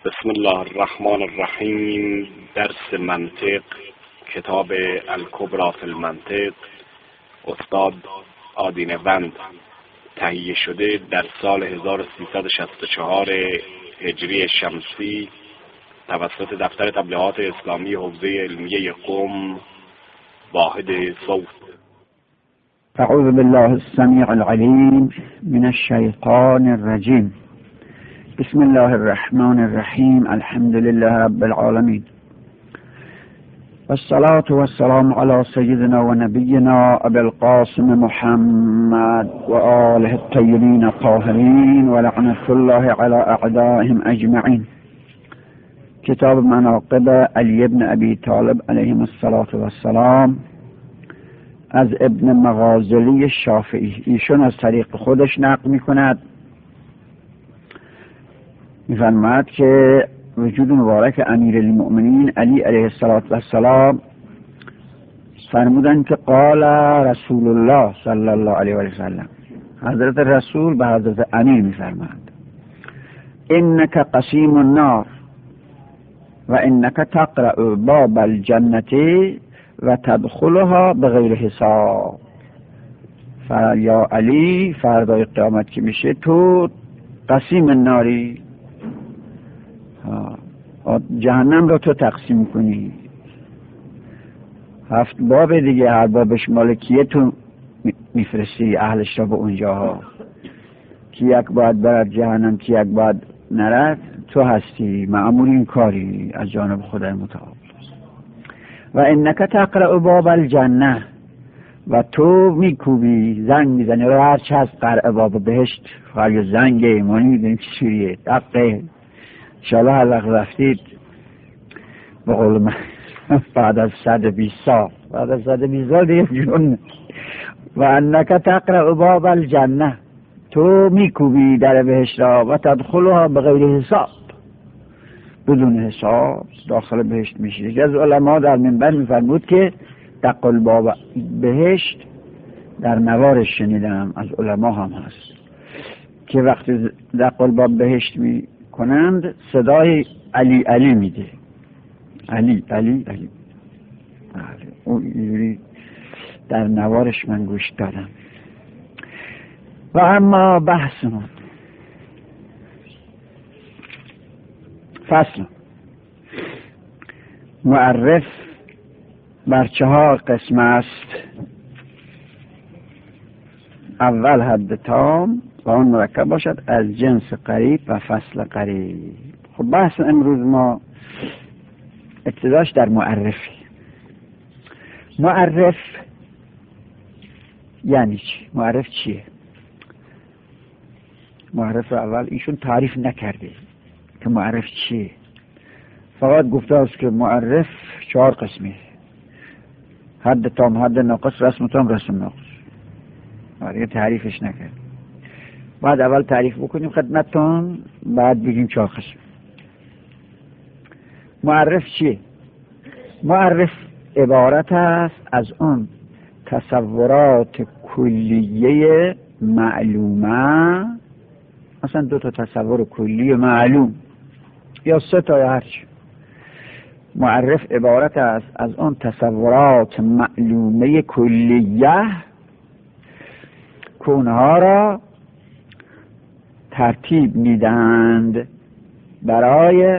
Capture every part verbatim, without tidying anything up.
بسم الله الرحمن الرحیم. درس منطق، کتاب الکبری فی المنطق، استاد آدینه‌وند، تهیه شده در سال هزار و سیصد و شصت و چهار هجری شمسی توسط دفتر تبلیغات اسلامی حوزه علمیه قم، واحد صوت. اعوذ بالله السمیع العلیم من الشیطان الرجیم. بسم الله الرحمن الرحیم. الحمد لله رب العالمین والصلاة والسلام على سيدنا ونبينا أبي القاسم محمد وآله الطيبين الطاهرين ولعنة الله على أعدائهم أجمعين. کتاب مناقب علی بن ابی طالب علیه الصلاة والسلام از ابن مغازلی شافعی. ایشون از طریق خودش نقل میکند، میفرماید که وجود مبارک امیر المؤمنین علی علیه السلام فرمودند که قال رسول الله صلی الله علیه و سلم، حضرت رسول به حضرت امیر میفرماید انک قسیم النار و انک تقرأ باب الجنة و تدخلها بغیر حساب. یا علی، فردای قیامت که میشه تو قسیم الناری، جهنم رو تو تقسیم کنی. هفت باب دیگه، هر بابش مالکیه تو میفرستی اهلش را به اونجاها، کی یک باید برد جهنم کی یک باید نرد، تو هستی مأمور این کاری از جانب خدای متعال. و انک تقرأ باب الجنه، و تو میکوبی زنگ میزنی رو هر چه از قرع باب بهشت، خواهی زنگ ایمانی میدونیم چی سوریه دقیقه انشاءالله هر وقت رفتید به قول من بعد از صد و بیست سال بعد از صد و بیست سال دیگه جون. و انک تقرأ باب الجنه، تو میکوبی در بهشت را و تدخلها بغیر حساب، بدون حساب داخل بهشت میشی. یکی از علما در منبر میفرمود که دقل باب بهشت در نوارش شنیدم، از علما هم هست که وقتی دقل باب بهشت می کنند صدای علی علی میده، علی علی علی. اون اینجوری در نوارش من گوش دادم. و اما بحثمون فصل معرف بر چهار قسم است. اول حد تام و آن مرکب باشد از جنس قریب و فصل قریب. خب بحث امروز ما ابتداش در معرفی. معرف یعنی چی؟ معرف چیه؟ معرف اول ایشون تعریف نکرده که معرف چیه، فقط گفته است که معرف چهار قسمیه: حد تام، حد ناقص، رسم تام، رسم ناقص. آره تعریفش نکرد. بعد اول تعریف بکنیم خدمتتون، بعد بگیم چهار قسم. معرف چیه؟ معرف عبارت است از اون تصورات کلیه معلومه، مثلا دو تا تصور کلی معلوم یا سه تا یا هرچی. معرف عبارت است از اون تصورات معلومه کلیه که اونها را ترتیب میدند برای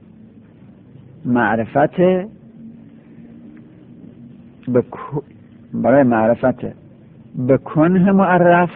معرفت برای معرفت به کنه معرف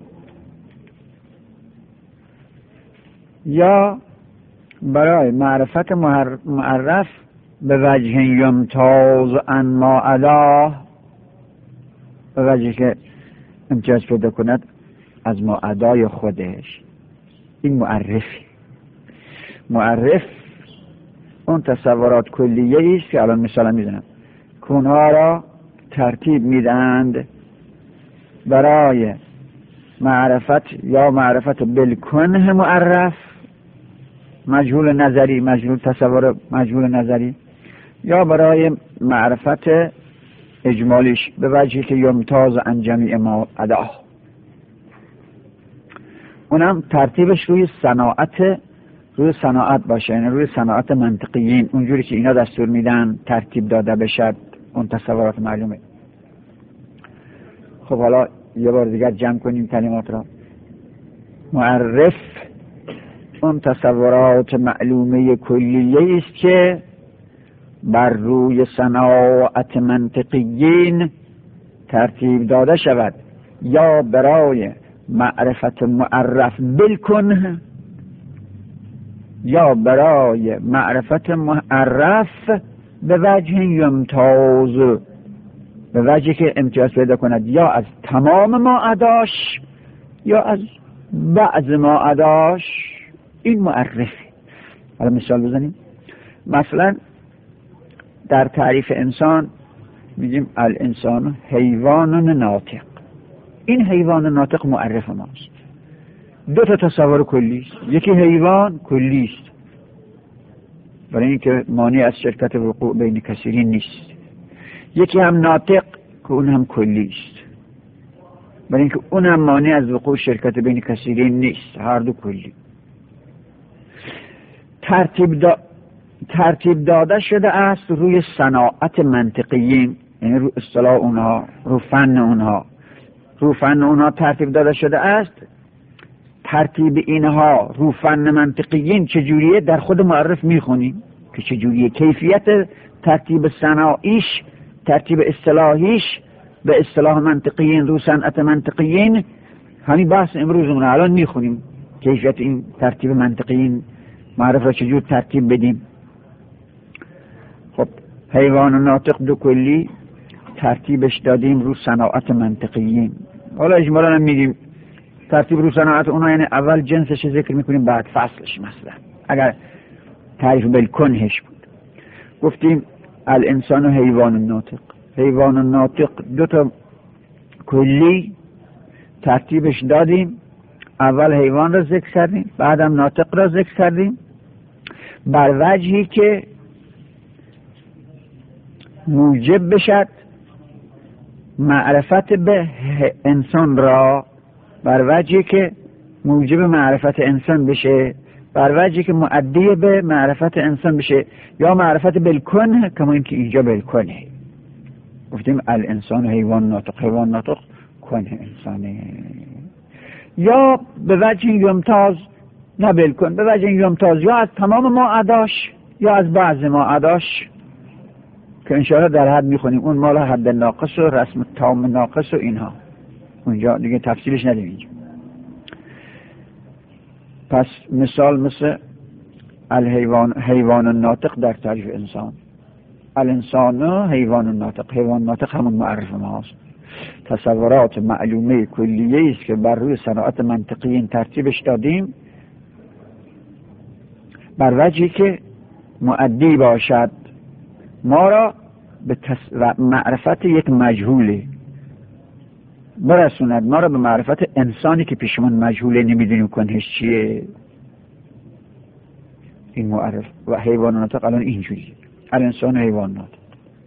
یا برای معرفت معرف به وجه یمتاز عن ما عداه، به وجه که امتیاز پیدا کند از ما عدای خودش. این معرفی. معرف اون تصورات کلیه است که الان مثلا میزنم که اونها را ترتیب میدند برای معرفت یا معرفت بالکنه معرف، مجهول نظری، مجهول تصور مجهول نظری، یا برای معرفت اجمالیش به وجهی که یمتاز عن جمیع ما عداه. اونم ترتیبش روی صناعت روی صناعت باشه، یعنی روی صناعت منطقیین، اونجوری که اینا دستور میدن ترتیب داده بشد اون تصورات معلومه. خب حالا یه بار دیگر جمع کنیم کلمات را. معرف اون تصورات معلومه کلیه است که بر روی صناعت منطقیین ترتیب داده شود یا برای معرفت معرف بالکن یا برای معرفت معرف به وجه یمتاز، به وجهی که امتیاز پیدا کند یا از تمام ما عداش یا از بعض ما عداش. این معرفه. حالا مثال بزنیم. مثلا در تعریف انسان میگیم الانسان حیوان ناطق. این حیوان ناطق معرف ماست. دو تا تصور کلی است. یکی حیوان کلی است برای اینکه مانع از شرکت وقوع بین کثیرین نیست. یکی هم ناطق که اون هم کلی است برای اینکه اون هم مانع از وقوع شرکت بین کثیرین نیست. هر دو کلی. ترتیب دا... ترتیب داده شده است روی صناعت منطقیین، یعنی رو اصطلاح اونها، رو فن اونها، رو فن اونها ترتیب داده شده است. ترتیب اینها رو فن منطقیین چجوریه در خود معرف میخونیم که چجوریه. کیفیت ترتیب صناعیش، ترتیب اصطلاحیش به اصطلاح منطقیین، رو صنعت منطقیین، همین بحث امروزمون الان میخونیم. کیفیت این ترتیب منطقیین معرف را چجور ترتیب بدیم. خب حیوان ناطق دو کلی ترتیبش دادیم رو صناعت منطقیین. حالا اجمالا هم میگیم ترتیب رو صناعت اونا یعنی اول جنسش ذکر میکنیم بعد فصلش. مثلا اگر تعریف بالکنهش بود گفتیم الانسان و حیوان ناطق. حیوان ناطق دو تا کلی ترتیبش دادیم. اول حیوان را ذکر کردیم بعدم ناطق را ذکر کردیم بر وجهی که موجب بشد معرفت به انسان را، بر وجهی که موجب معرفت انسان بشه، بر وجهی که مؤدی به معرفت انسان بشه، یا معرفت بالکن کما اینکه اینجا بالکنه. گفتیم الانسان حیوان ناطق. حیوان ناطق کنه انسانه. یا به وجه یمتاز، نه بالکن، به وجه یمتاز یا از تمام ما عداش یا از بعض ما عداش که انشاءالله در حد میخونیم. اون مال حد ناقص و رسم تام ناقص و اینها، اونجا دیگه تفصیلش ندیم اینجا. پس مثال مثل الحیوان، حیوان ناطق در تعریف انسان. الانسان حیوان ناطق. حیوان ناطق همون معرف ماست. تصورات معلومه کلیه است که بر روی صناعت منطقیین ترتیبش دادیم بر وجهی که مؤدی باشد ما را به تص... معرفت یک مجهوله، برسوند ما را به معرفت انسانی که پیشمون مجهوله، نمیدونیم کنهش چیه. این معرف و حیوان ناطق الان اینجوری الانسان حیوان ناطق.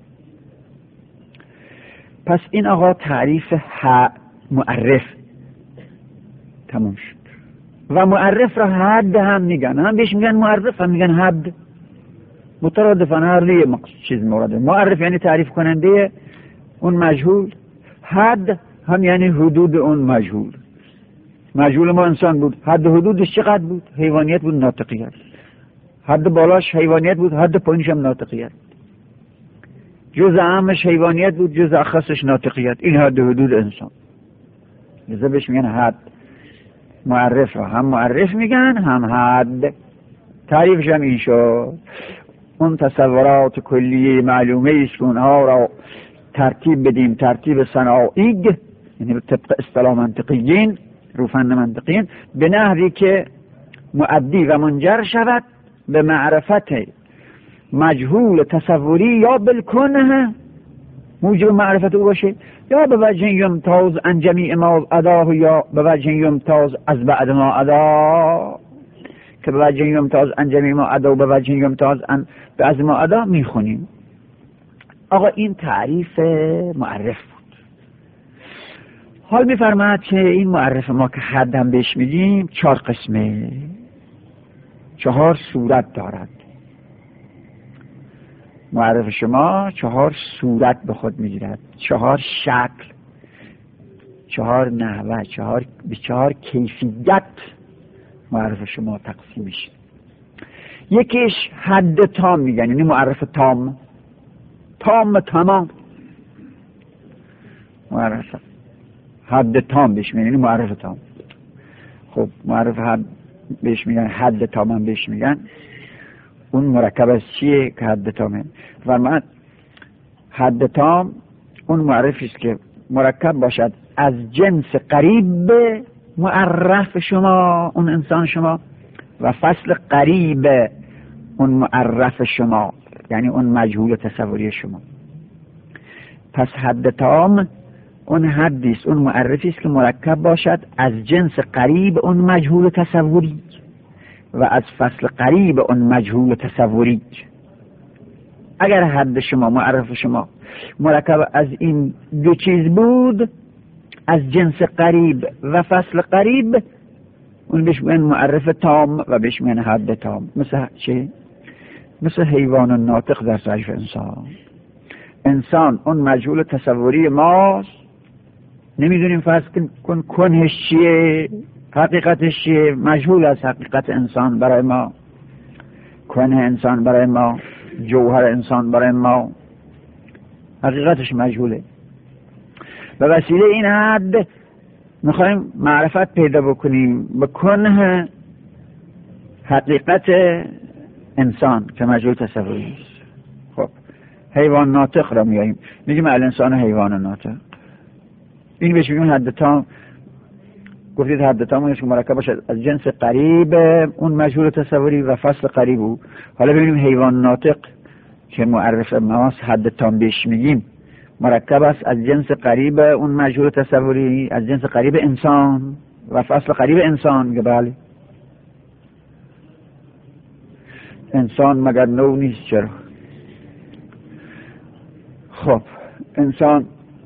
پس این آقا تعریف ح معرف تموم شد. و معرف را حد هم میگن، هم بهش میگن معرف هم میگن حد. مترادفانه هر لیه چیز مورده. معرف یعنی تعریف کننده اون مجهول، حد هم یعنی حدود اون مجهول. مجهول ما انسان بود، حد حدودش چقدر بود؟ حیوانیت بود، ناطقیت. حد بالاش حیوانیت بود، حد پایینش هم ناطقیت. جزء عامش حیوانیت بود، جزء اخصش ناطقیت. این حد حدود انسان. لذا بهش میگن حد. معرف را هم معرف میگن هم حد. تعریفش هم این شد. اون تصورات کلیه معلومه ایست که اونها را ترتیب بدیم، ترتیب صناعی، یعنی طبق اصطلاح منطقیین، رو فن منطقیین، به نحوی که مؤدی و منجر شود به معرفت مجهول تصوری یا بالکنه موجب معرفت او باشه، یا به وجه یمتاز عن جمیع ما اداه، یا به وجه یمتاز از بعد ما ادا، که به وجه یمتاز عن جمیع ما ادا و به وجه یمتاز عن بعض ما ادا میخونیم. آقا این تعریف معرف بود. حال میفرماید که این معرف ما که حد هم بهش میدیم چهار قسمه. چهار صورت دارد. معرف شما چهار صورت به خود میگیرد، چهار شکل، چهار نحوه، چهار به چهار کیفیت معرف شما تقسیم میشه. یکیش حد تام میگن، یعنی معرف تام، تام تمام معرف حد تام بهش میگن، یعنی معرف تام. خب معرف حد بهش میگن، حد تام هم بهش میگن. اون مرکب از چیه که حد تامه؟ فرمود حد تام اون معرفی است که مرکب باشد از جنس قریب به معرف شما، اون انسان شما، و فصل قریب اون معرف شما، یعنی اون مجهول تصوری شما. پس حد تام اون حدی است، اون معرفی است که مرکب باشد از جنس قریب اون مجهول تصوری و از فصل قریب اون مجهول تصوری. اگر حد شما، معرف شما مرکب از این دو چیز بود، از جنس قریب و فصل قریب، اون بهش میگن معرف تام و بهش میگن حد تام. مثل چه؟ مثل حیوان ناطق در تعریف انسان. انسان اون مجهول تصوری ماست، نمیدونیم فرض کن کنهش چیه، حقیقتش چیه، مجهول از حقیقت انسان برای ما، کنه انسان برای ما، جوهر انسان برای ما حقیقتش مجهوله. به وسیله این حد میخوایم معرفت پیدا بکنیم به کنه حقیقت انسان که مجهول تصوری است. خب حیوان ناطق را میاییم میگیم الانسان حیوان ناطق، این بهش میگیم حد تام. گفتید حد تام اونش که مرکب باشد از جنس قریب اون مجهول تصوری و فصل قریب او. حالا ببینیم حیوان ناطق که معرف ماست، حد تام بهش میگیم مرکب است از جنس قریب اون مجهول تصوری، از جنس قریب انسان و فصل قریب انسان. که بله انسان مگر نو نیست؟ چرا؟ خب انسان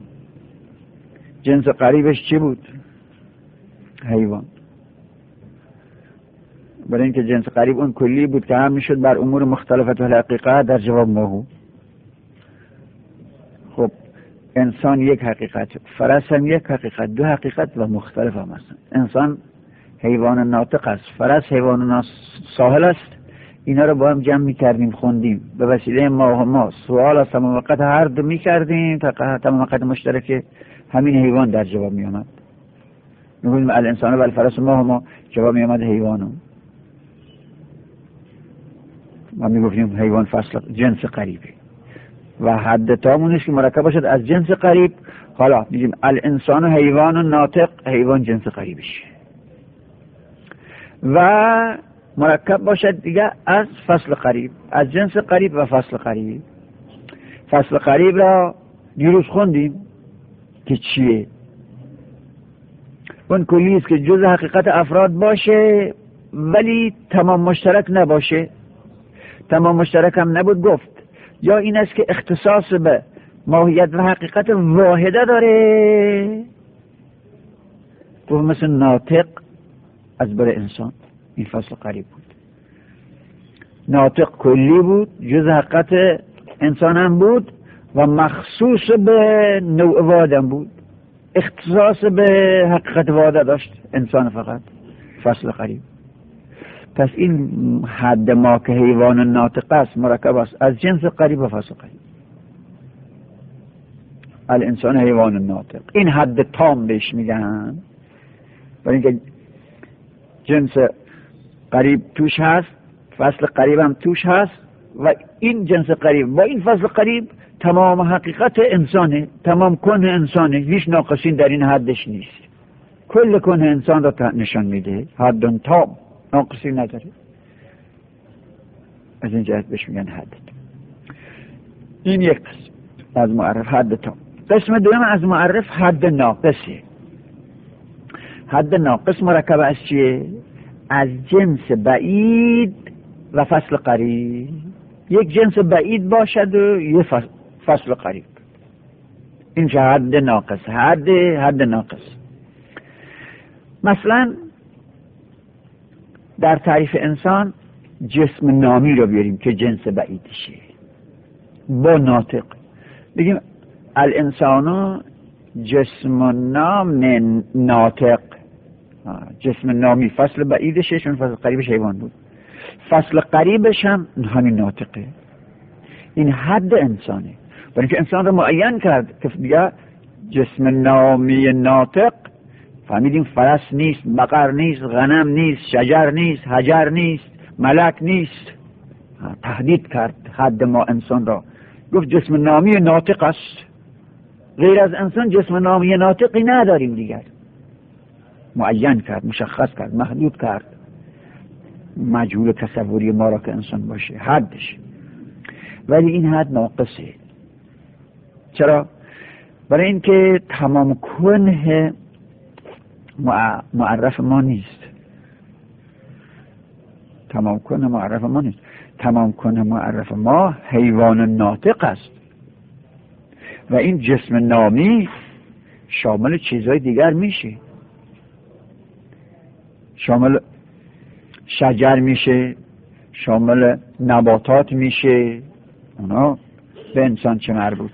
جنس قریبش چی بود؟ حیوان. برای اینکه جنس قریب اون کلی بود که هم میشد بر امور مختلفت و حقیقت در جواب ماهو. خب انسان یک حقیقت، فرس هم یک حقیقت، دو حقیقت و مختلف هم هستن. انسان حیوان ناطق است، فرس حیوان ساحل است. اینا رو با هم جمع میکردیم خوندیم به وسیله ماه و ما سوال از تمام وقت هر دو میکردیم تا تمام وقت مشترک همین حیوان در جواب میامد. میگویم الانسان و الفرس و ماه و ما، جواب میامد حیوانم. ما میگفتیم حیوان فصل جنس قریبه و حد تامونش که مرکب باشد از جنس قریب. حالا میگیم الانسان و حیوان و ناطق، حیوان جنس قریبش و مرکب باشد دیگه از فصل قریب، از جنس قریب و فصل قریب. فصل قریب را دیروز خوندیم که چیه؟ اون کلی است که جز حقیقت افراد باشه ولی تمام مشترک نباشه. تمام مشترک هم نبود گفت، یا این است که اختصاص به ماهیت و حقیقت واحده داره، گفت مثل ناطق از بر انسان. این فصل قریب بود. ناطق کلی بود، جز حقیقت انسان هم بود و مخصوص به نوع وادم بود، اختصاص به حقیقت واده داشت انسان فقط. فصل قریب. پس این حد ما که حیوان ناطق است مرکب است از جنس قریب و فصل قریب. الانسان حیوان ناطق، این حد تام بهش میگن، برای اینکه جنس قریب توش هست، فصل قریب هم توش هست و این جنس قریب با این فصل قریب تمام حقیقت انسانه، تمام کنه انسانه، هیچ ناقصین در این حدش نیست. کل کنه انسان را نشان میده، حد تام، ناقصی نداره. از این جهت بهش میگن حد. این یک قسم از معرف حد تام. قسم دوم از معرف حد ناقصه. حد ناقص مرکب از چیه؟ از جنس بعید و فصل قریب. یک جنس بعید باشد و یک فصل قریب. این چه حد ناقص؟ حد حد ناقص. مثلا در تعریف انسان جسم نامی رو بیاریم که جنس بعیدشه با ناطق، بگیم الانسان جسم نام ناطق. جسم نامی فصل بعیدشه، چون فصل قریبش حیوان بود، فصل قریبش هم همین ناطقه. این حد انسانه، برای اینکه انسان رو معین کرد که دیگه جسم نامی ناطق. فهمیدیم فرس نیست، بقر نیست، غنم نیست، شجر نیست، حجر نیست، ملک نیست. تهدید کرد حد ما انسان را، گفت جسم نامی ناطق است، غیر از انسان جسم نامی ناطقی نداریم دیگر. معین کرد، مشخص کرد، محدود کرد مجهول تصوری ما را که انسان باشه، حدش. ولی این حد ناقصه. چرا؟ برای اینکه تمام کنه معرف ما نیست. تمام کنه معرف ما نیست. تمام کنه معرف ما حیوان ناطق است و این جسم نامی شامل چیزهای دیگر میشه، شامل شجر میشه، شامل نباتات میشه. اونا به انسان چه مربوط؟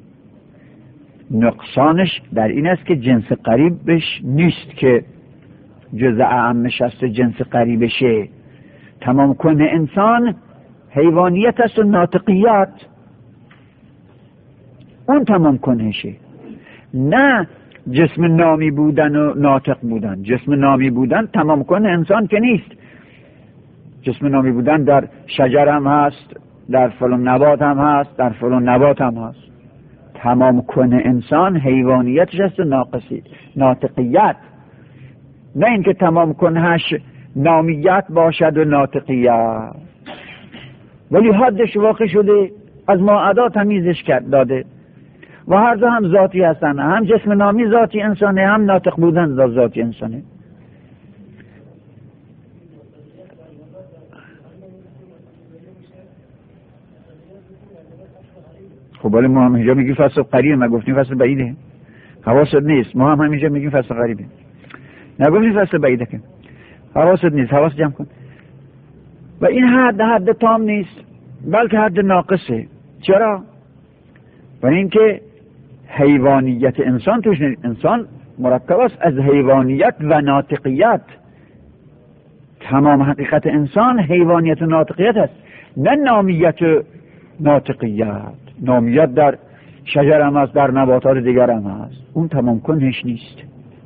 نقصانش در این است که جنس قریبش نیست که جزء اعمش است، جنس قریبشه. تمام کنه انسان حیوانیت است و ناطقیات، اون تمام کنهشه، نه جسم نامی بودن و ناطق بودن. جسم نامی بودن تمام کنه انسان که نیست. جسم نامی بودن در شجر هم هست، در فلان نبات هم هست، در فلان نبات هم هست. تمام کنه انسان حیوانیتش است و ناقصی ناطقیت، نه اینکه تمام کنهش نامیت باشد و ناطقیت. ولی حدش واقع شده، از ما ادا تمیزش کرد داده و هر دو هم ذاتی هستن، هم جسم نامی ذاتی انسانه، هم ناطق بودن ذاتی انسانه. خب ولی ما هم اینجا میگیم فصل قریبه، ما گفتیم فصل بعیده. حواست نیست، ما هم همینجا میگیم فصل قریبه، نگفتیم فصل بعیده که. حواست نیست، حواست جمع کن. و این حد حد تام نیست، بلکه حد ناقصه. چرا؟ برای اینکه حیوانیت انسان توش نیست. انسان مرکب است از حیوانیت و ناطقیت. تمام حقیقت انسان حیوانیت و ناطقیت است، نه نامیت و ناطقیت. نامیت در شجر هم هست، در نباتات دیگر هم هست، اون تمام کنهش نیست.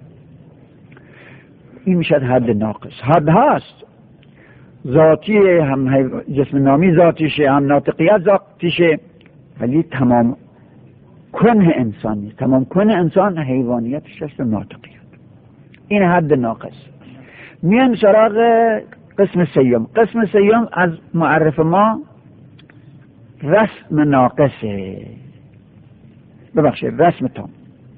این میشد حد ناقص. حد هست ذاتی، هم جسم نامی ذاتیشه، هم ناطقیت ذاتیشه، ولی تمام کنه انسان نیست. تمام کنه انسان حیوانیتش است و ناطقیت. این حد ناقص. میان سراغ قسم سیوم. قسم سیوم از معرف ما رسم ناقصه، ببخشید رسم تام.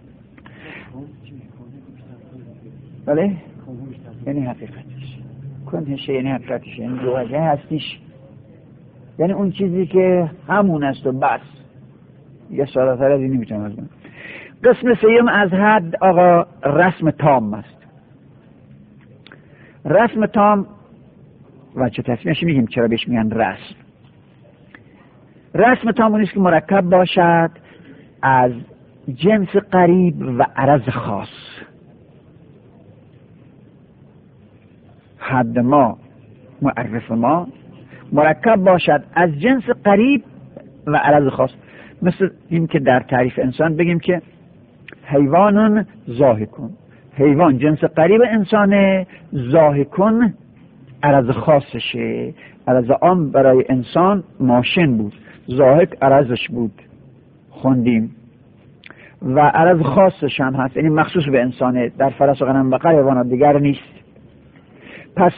بله؟ یعنی حقیقتش کنهشه، یعنی حقیقتش، یعنی جوهره هستیش، یعنی اون چیزی که همون است و بس. یه سالاتر از این نمیتونم از من. قسم سیوم از حد آقا رسم تام است. رسم تام وچه تصمیمش میگیم چرا بهش میگن رسم. رسم تام اونیست که مرکب باشد از جنس قریب و عرض خاص. حد ما، معرف ما مرکب باشد از جنس قریب و عرض خاص. مثل این که در تعریف انسان بگیم که حیوانون ضاحکون، حیوان جنس قریب انسانه، ضاحکون عرض خاصشه. عرض عام برای انسان ماشین بود، ضاحک عرضش بود خوندیم، و عرض خاصش هم هست، یعنی مخصوص به انسانه، در فرس و غنم بقر حیوانات دیگر نیست. پس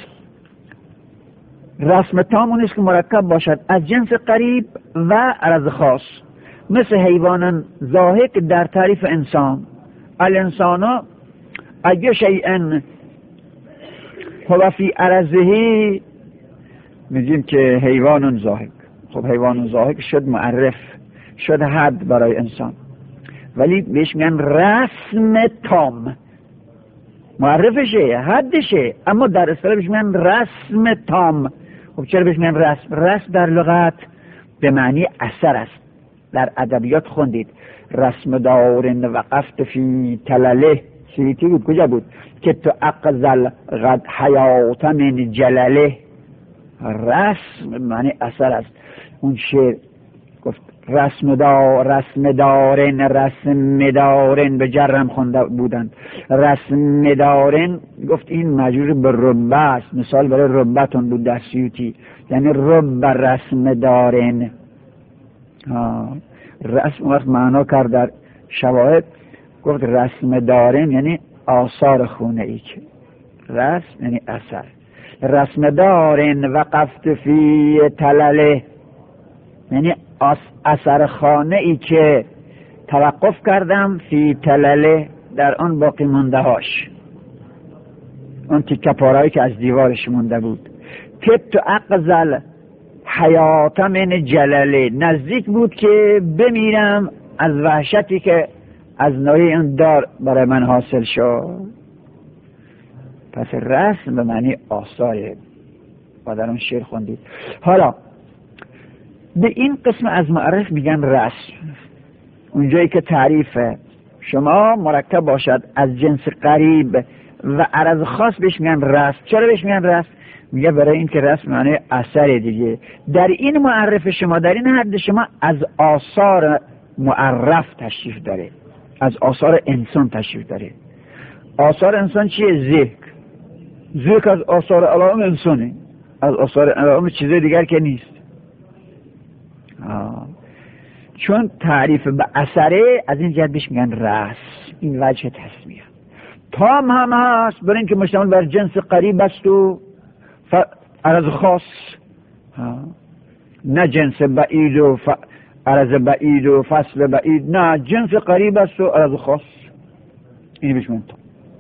رسم تام اونیست که مرکب باشد از جنس قریب و عرض خاص. مثل حیوانان ضاحک در تعریف انسان، الانسان اگه شیئن هو فی عرضه، میگیم که حیوانان ضاحک. خب حیوانان ضاحک شد معرف، شد حد برای انسان، ولی بهش میگن رسم تام. معرفشه، حدشه، اما در اصطلاح بهش میگن رسم تام. خب چرا بهش میگن رسم؟ رسم در لغت به معنی اثر است. در ادبیات خوندید رسم دارن وقفت فی تلله، سیتی بود کجا بود که تو اقزل غد حیات من جلله. رسم معنی اثر است. اون شعر گفت رسم دار رسم دارن رسم دارن به جرم خونده بودن. رسم دارن گفت این مجرور به ربه است، مثال برای ربتون بود در سیوطی، یعنی رب رسم دارن. رسم وقت معنا کرد در شواهد، گفت رسم دارن یعنی آثار خونه ای که رسم یعنی اثر. رسم دارن وقفت فی تلله یعنی اثر خانه ای که توقف کردم فی تلله در آن باقی مونده هاش، اون تیکه پارهایی که از دیوارش مونده بود. که تو اقزل حیات من جلله، نزدیک بود که بمیرم از وحشتی که از ناحیه اون دار برای من حاصل شد. پس رسم به معنی آثاره و در اون شعر خوندید. حالا به این قسم از معرف میگن رسم. اونجایی که تعریف شما مرکب باشد از جنس قریب و عرض خاص بهش میگن رسم. چرا بهش میگن رسم؟ میگه برای این که رسم معنی اثر دیگه. در این معرف شما، در این حد شما از آثار معرف تشریف داره، از آثار انسان تشریف داره. آثار انسان چیه؟ ذکر. ذکر از آثار علائم انسانه، از آثار علائم چیز دیگر که نیست. آه. چون تعریف به اثره از این جهت بهش میگن رسم. این وجه تسمیه. تام هم هست برای اینکه مشتمل بر جنس قریب است و ف... عرض خاص، نه جنس بعید و ف... عرض بعید و فصل بعید، نه جنس قریب است و عرض خاص. این بهش میگن تام.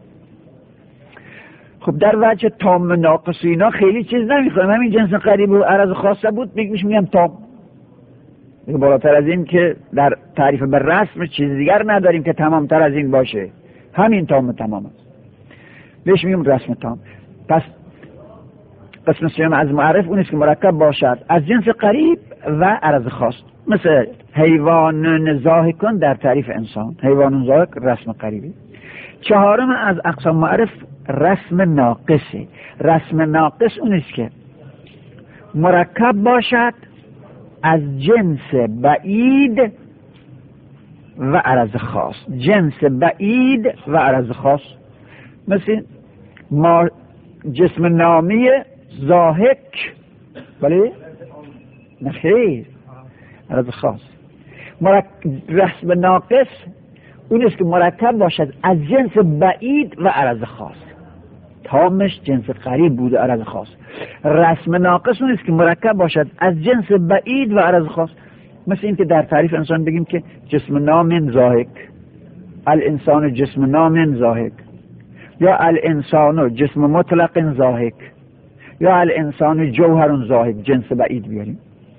خب در وجه تام ناقص اینا خیلی چیز نمیخوایم، همین جنس قریب و عرض خاصه بود بهش میگن تام. بالاتر از این که در تعریف به رسم چیز دیگر نداریم که تمام تر از این باشه، همین تام تمام است، بهش میگیم رسم تام. پس قسم سوم از معرف اون است که مرکب باشد از جنس قریب و عرض خاص، مثل حیوان ضاحکون در تعریف انسان. حیوان ضاحک رسم قریبی. چهارم از اقسام معرف رسم ناقصه. رسم ناقص اون است که مرکب باشد از جنس بعید و عرض خاص. جنس بعید و عرض خاص، مثل ما جسم نامی ضاحک، ولی نخیر عرض خاص. مرک... رسم ناقص اون است که مرکب باشد از جنس بعید و عرض خاص. تامش جنس قریب بود عرض خاص. رسم ناقص اون است که مرکب باشد از جنس بعید و عرض خاص، مثل این که در تعریف انسان بگیم که جسم نام ضاحک، الانسان جسم نام ضاحک، یا الانسان جسم مطلق ضاحک، یا الانسان جوهر ضاحک، جنس بعید بیاریم.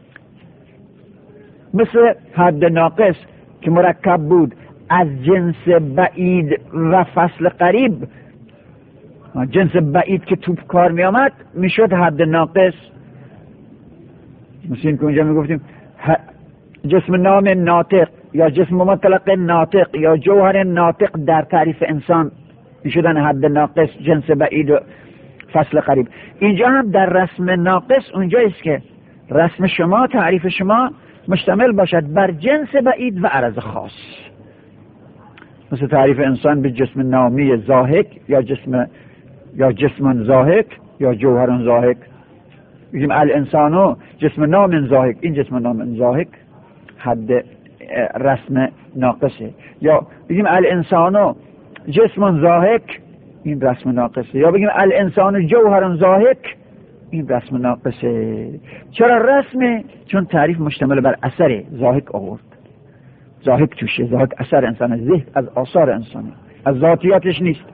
مثل حد ناقص که مرکب بود از جنس بعید و فصل قریب، جنس بعید که توپ کار می آمد می شد حد ناقص. مثل این که اونجا می گفتیم جسم نام ناطق یا جسم مطلق ناطق یا جوهر ناطق در تعریف انسان می شدن حد ناقص، جنس بعید و فصل قریب. اینجا هم در رسم ناقص اونجا است که رسم شما، تعریف شما مشتمل باشد بر جنس بعید و عرض خاص، مثل تعریف انسان به جسم نامی ضاحک یا جسم یا جسم ضاحک یا جوهر ضاحک. بگیم الانسانو جسم نام ضاحک، این جسم نام ضاحک حد رسم ناقصه. یا بگیم الانسانو جسم ضاحک، این رسم ناقصه. یا بگیم الانسان جوهر ضاحک، این رسم ناقصه. چرا رسمه؟ چون تعریف مشتمل بر اثر ضاحک آورد. ضاحک توشه، ضاحک اثر انسان، ذهن از آثار انسانه، از ذاتیاتش نیست.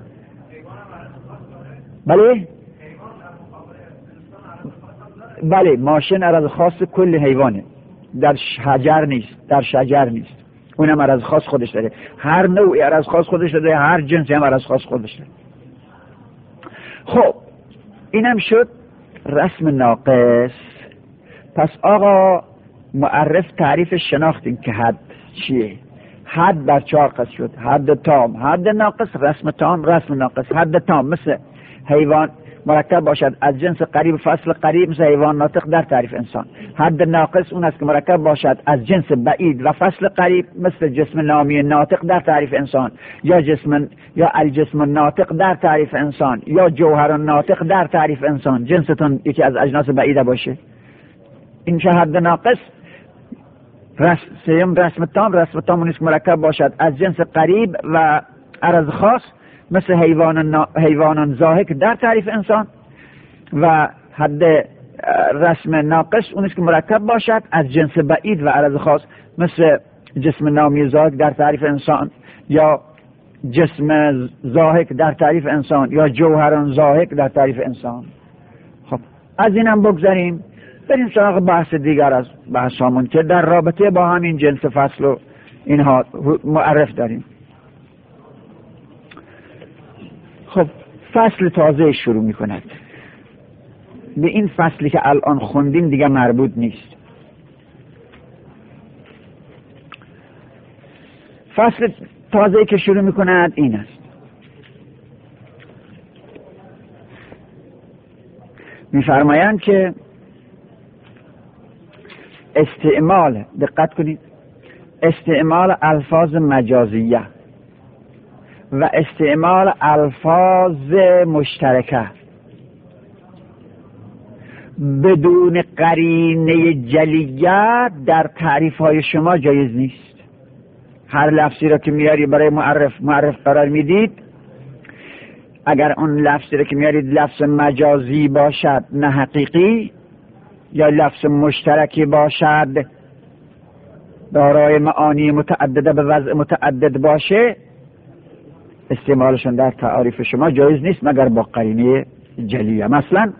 بله بله ماشین عرض خاص کل حیوانه، در شجر نیست، در شجر نیست، اونم عرض خاص خودش داره. هر نوعی عرض خاص خودش داره، هر جنسی هم عرض خاص خودش داره. خب اینم شد رسم ناقص. پس آقا معرف تعریف شناختیم که حد چیه. حد بر چهار قسم شد: حد تام، حد ناقص، رسم تام، رسم ناقص. حد تام مثل حیوان مرکب باشد از جنس قریب فصل قریب، مثل حیوان ناطق در تعریف انسان. حد ناقص اون است که مرکب باشد از جنس بعید و فصل قریب، مثل جسم نامی ناطق در تعریف انسان، یا جسم یا الجسم ناطق در تعریف انسان، یا جوهر ناطق در تعریف انسان. جنستون یکی از اجناس بعیده باشه. این چه حد ناقص. رسم سیم رسم تام. رسم تام اون است که مرکب باشد از جنس قریب و عرض خاص، مثل حیوان نا... حیوانان ضاحک در تعریف انسان. و حد رسم ناقص اون است که مرکب باشد از جنس بعید و عرض خاص، مثل جسم نامی ضاحک در تعریف انسان، یا جسم ضاحک در تعریف انسان، یا جوهران ضاحک در تعریف انسان. خب از اینم بگذاریم، بریم سراغ بحث دیگر از بحثامون که در رابطه با همین جنس فصل و اینها معرف داریم. خب فصل تازه شروع می کند. به این فصلی که الان خوندیم دیگه مربوط نیست. فصل تازه که شروع می کند این است: می فرمایند که استعمال، دقت کنید، استعمال الفاظ مجازیه و استعمال الفاظ مشترکه بدون قرینه جلیه در تعریف های شما جایز نیست. هر لفظی را که میاری برای معرف معرف قرار میدید، اگر اون لفظی را که میارید لفظ مجازی باشد نه حقیقی، یا لفظ مشترکی باشد دارای معانی متعدده به وضع متعدد باشه، استعمالشون در تعریف شما جایز نیست مگر با قرینه جلیه. مثلا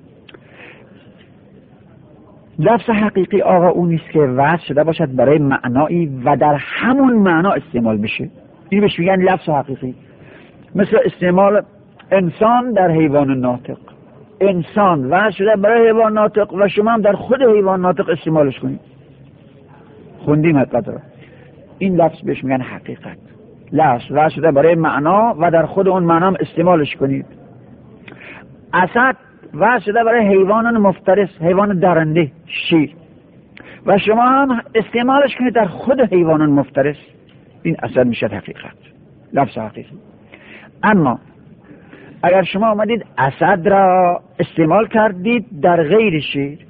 لفظ حقیقی آقا اون نیست که وضع شده باشد برای معنایی و در همون معنا استعمال بشه. این بهش میگن لفظ حقیقی. مثل استعمال انسان در حیوان ناطق. انسان وضع شده برای حیوان ناطق و شما هم در خود حیوان ناطق استعمالش کنید. خوندیم حقیقت را. این لفظ بهش میگن حقیقت. لفظ وضع شده برای معنا و در خود اون معنا هم استعمالش کنید. اسد وضع شده برای حیوانان مفترس، حیوان درنده، شیر، و شما هم استعمالش کنید در خود حیوانان مفترس. این اسد میشه حقیقت، لفظ حقیقی. اما اگر شما آمدید اسد را استعمال کردید در غیر شیر،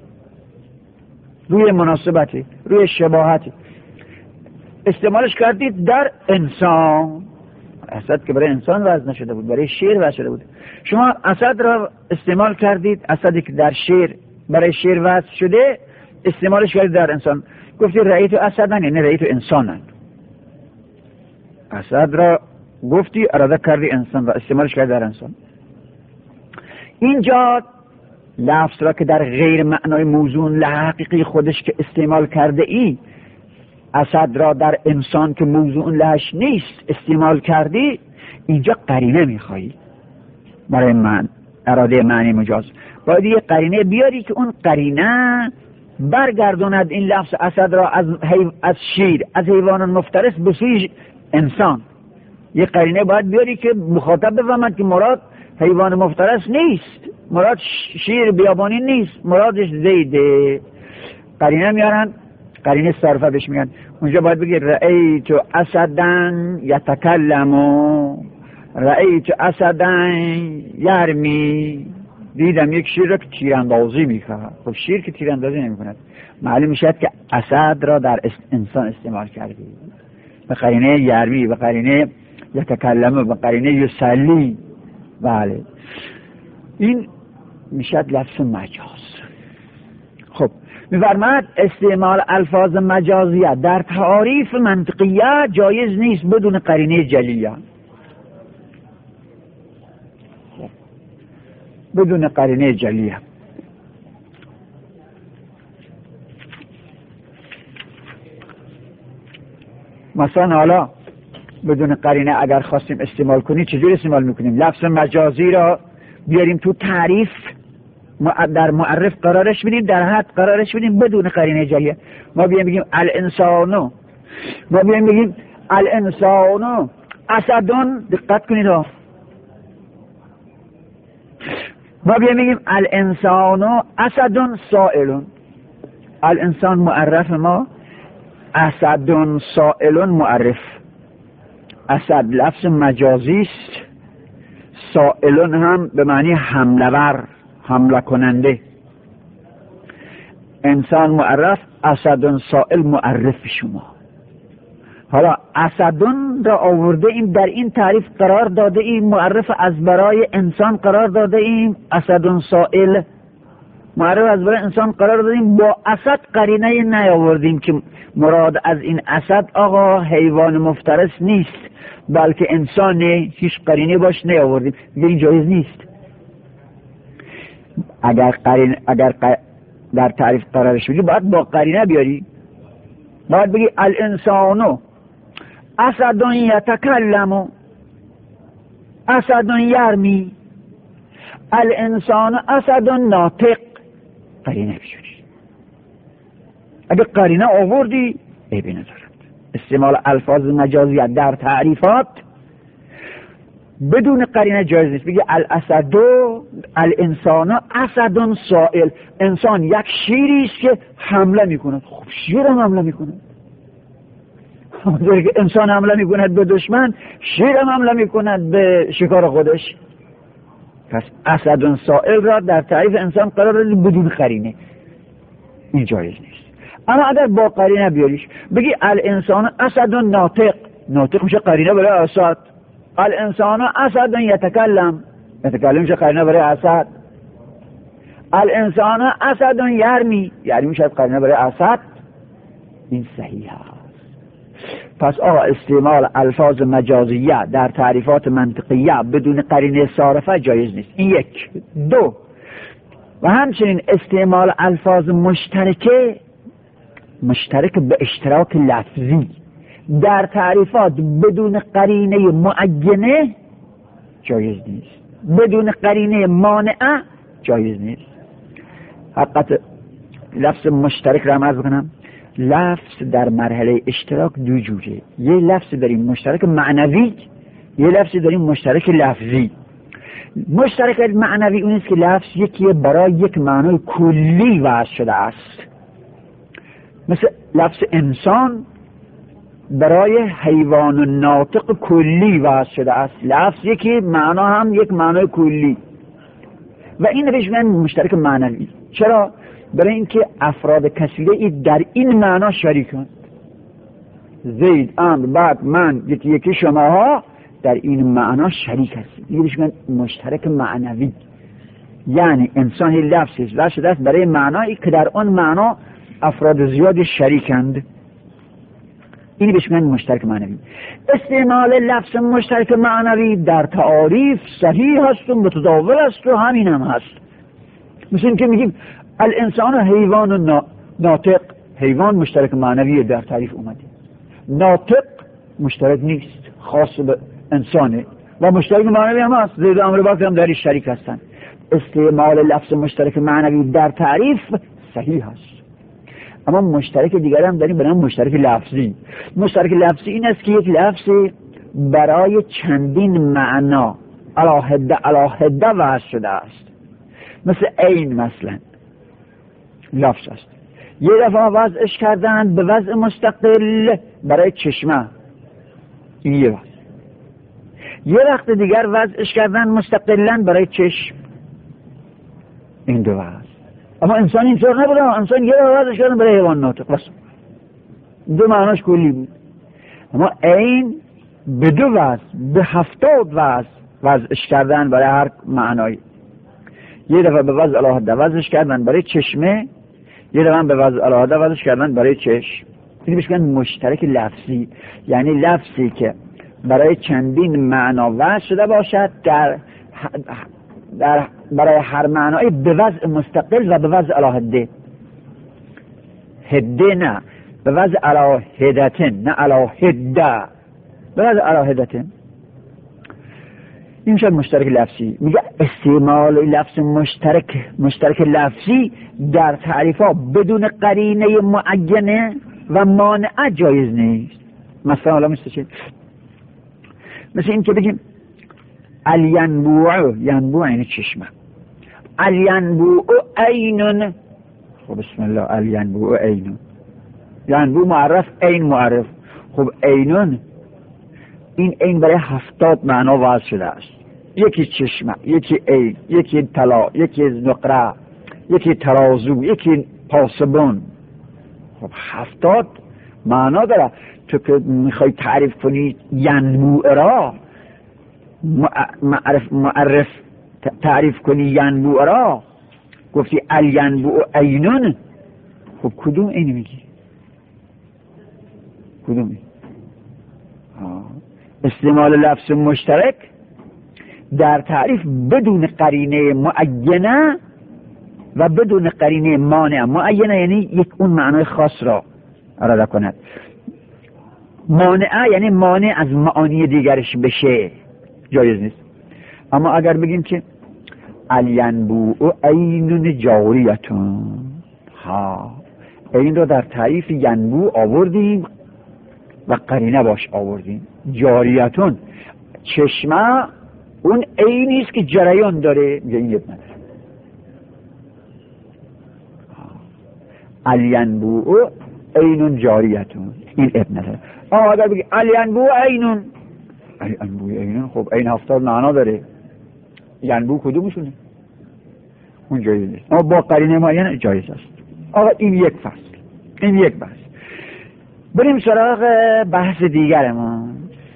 روی مناسبتی، روی شباهتی استعمالش کردید در انسان، اسد که برای انسان وضع نشده بود، برای شیر وضع شده بود. شما اسد را استعمال کردید، اسدی که در شیر برای شیر وضع شده استعمالش کردید در انسان. گفتید رأیت اسدن، یعنی رأیت انسانن. اسد را گفتی اراده کردی انسان را استعمالش کردی در انسان. اینجا لفظ را که در غیر معنای موزون لحقیقی خودش که استعمال کرده ای، اسد را در انسان که موضوع لهش نیست استعمال کردی، اینجا قرینه میخوایی برای من اراده معنی مجاز. باید یه قرینه بیاری که اون قرینه برگردوند این لفظ اسد را از, حیو... از شیر، از حیوان مفترس به سوی انسان. یه قرینه باید بیاری که مخاطب بفهمد که مراد حیوان مفترس نیست، مراد شیر بیابانی نیست، مرادش زیده. قرینه میارن، قرینه صرفه بهش میگن. اونجا باید بگی رأیت اسدن یتکلمو، رأیت اسدن یرمی، دیدم یک شیر را که تیراندازی میکنه. خب شیر که تیراندازی نمیکند، معلوم میشد که اسد را در انسان استعمال کردی. به قرینه یرمی، به قرینه یتکلمو، به قرینه یسلی. بله، این میشد لفظ مجاز. خب می‌فرماید استعمال الفاظ مجازیه در تعاریف منطقیه جایز نیست بدون قرینه جلیه. بدون قرینه جلیه. مثلا حالا بدون قرینه اگر خواستیم استعمال کنیم چجوری استعمال میکنیم؟ لفظ مجازی را بیاریم تو تعریف در معرف قرارش بدیم، در حد قرارش بدیم بدون قرینه جریه. ما بیایم بگیم الانسانو، ما بیایم بگیم الانسانو اسدون، دقت کنید ها، ما بیایم بگیم الانسانو اسدون سائلون، الانسان معرف ما، اسدون سائلون معرف. اسد لفظ مجازی است، سائلون هم به معنی حمله ور، حمله کننده. انسان معرف، اسدون سائل معرف شما. حالا اسدون را آورده ایم در این تعریف قرار داده ایم، معرف از برای انسان قرار داده ایم، اسدون سائل معرف از برای انسان قرار دادیم. با اسد قرینه نیاوردیم که مراد از این اسد آقا حیوان مفترس نیست بلکه انسان، هیچ قرینه باش نیاوردیم، این جایز نیست. اگر قرین اگر ق... در تعریف قرارش بدی باید با قرینه بیاری، باید بگی الانسانو اسدون یتکلمو اسدون یرمی الانسان اسدون ناطق، قرینه بیاری. اگر قرینه آوردی عیبی ندارد. استعمال الفاظ مجازی در تعریفات بدون قرینه جایز نیست. بگی الاسدو الانسان اسدون سائل، انسان یک شیری است که حمله میکند. خب شیر هم حمله میکند، همونطوری که انسان حمله میکند به دشمن، شیر هم حمله میکند به شکار خودش. پس اسدون سائل را در تعریف انسان قرار دادی بدون قرینه، این جایز نیست. اما اگر با قرینه بیاریش، بگی الانسان اسدون ناطق، ناطق میشه قرینه برای اسد. الانسان اسدون یتکلم، یتکلم میشه قرینه برای اسد. الانسان اسدون یرمی، یرمی میشه قرینه برای اسد. این صحیح است. پس آقا استعمال الفاظ مجازیه در تعریفات منطقیه بدون قرینه صارفه جایز نیست. این یک. دو، و همچنین استعمال الفاظ مشترکه، مشترک به اشتراک لفظی در تعریفات بدون قرینه معینه جایز نیست، بدون قرینه مانعه جایز نیست. حقیقت لفظ مشترک را عرض بکنم، لفظ در مرحله اشتراک دو جوره. یه لفظ داریم مشترک معنوی، یه لفظ داریم مشترک لفظی. مشترک معنوی اون است که لفظ یکی برای یک معنای کلی وضع شده است، مثل لفظ انسان برای حیوان ناطق کلی وضع شده است، لفظ یکی معنا هم یک معنای کلی، و این روش میگن مشترک معنوی. چرا؟ برای اینکه افراد کثیره در این معنا شریکند. زید، امر، بعد، من، یکی یکی شماها در این معنا شریک هستید. این روش میگن مشترک معنوی، یعنی انسان لفظی وضع شده است برای معنایی که در آن معنا افراد زیادی شریکند. این بهش میگن مشترک معنوی. استعمال لفظ مشترک معنوی در تعاریف صحیح هست و متداول است و همین هم هست. مثل این که میگیم الانسان حیوان ناطق، حیوان مشترک معنوی در تعریف اومده، ناطق مشترک نیست، خاص به انسانه و مشترک معنوی هم هست، زید امر باقی هم داری شریک هستن. استعمال لفظ مشترک معنوی در تعریف صحیح هست. اما مشترک دیگر هم داریم، برای مشترک لفظی. مشترک لفظی این است که یک لفظ برای چندین معنا علاهده علاهده وضع شده است، مثل عین مثلا لفظ است، یه دفعه وضعش کردن به وضع مستقل برای چشمه، این یه وضع. یه وقت دیگر وضعش کردن مستقلا برای چشم، این دو وضع. اما انسان اینطور نبوده، انسان یه دفعه وضعش کردن برای حیوان ناطق بس، دو معناش کلی بود. اما عین به دو وضع، به هفتاد وضع وضعش کردن برای هر معنایی. یه دفعه به وضع علاهده وضعش کردن برای چشمه، یه دفعه به وضع علاهده وضعش کردن برای چشم. این بهش میگن مشترک لفظی، یعنی لفظی که برای چندین معنا وضع شده باشد در در برای هر معنای به وضع مستقل و به وضع علاهده. هده نه، به وضع علاهدتن، نه علاهده، به وضع علاهدتن. این میشه مشترک لفظی. میگه استعمال لفظ مشترک مشترک لفظی در تعریف ها بدون قرینه معینه و مانعه جایز نیست. مثلا حالا مثل چه؟ مثل این که بگیم الینبوع، ینبوع یعنی چشمه، الینبوع عینون. خب بسم الله، الینبوع عینون، ینبوع معرف، عین معرف. خب عینون، این عین برای هفتاد معنا وضع شده است. یکی چشمه، یکی عین، یکی طلا، یکی نقره، یکی ترازو، یکی پاسبون. خب هفتاد معنا داره. تو که میخوای تعریف کنی ینبوع را، معرف معرف تعریف کنی ینبوع را، گفتی الینبوع عینون. خب کدوم این میگی؟ کدوم این؟ استعمال لفظ مشترک در تعریف بدون قرینه معینه و بدون قرینه مانع. معینه یعنی یک اون معنای خاص را اراده کند، مانعه یعنی مانع از معانی دیگرش بشه، جایز نیست. اما اگر بگیم که الینبوع عینون جاریتون، ها، این رو در تعریف ینبوع آوردیم و قرینه باش آوردیم. جاریتون، چشمه اون عینی است که جریان داره، میگه این اب نداره. الینبوع عینون جاریتون، این اب نداره. اما اگر بگی الینبوع عینون، الینبوع عینون، خب عین هفتاد معنا داره، ینبوع کدومشونه؟ اون جایز نیست. اما با قرینه معینه جایز است. آقا این یک فصل، این یک بحث. بریم سراغ بحث دیگرمون.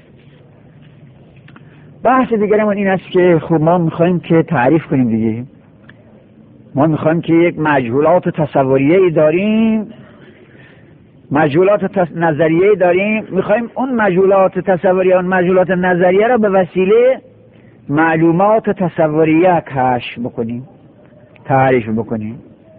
بحث دیگرمون این است که خب ما میخوایم که تعریف کنیم دیگه. ما میخوایم که یک مجهولات تصوریه‌ای داریم، مجهولات تص... نظریه‌ای داریم، میخوایم اون مجهولات تصوریه، اون مجهولات نظریه را به وسیله معلومات تصوریه کشف بکنیم، تعریف بکنیم.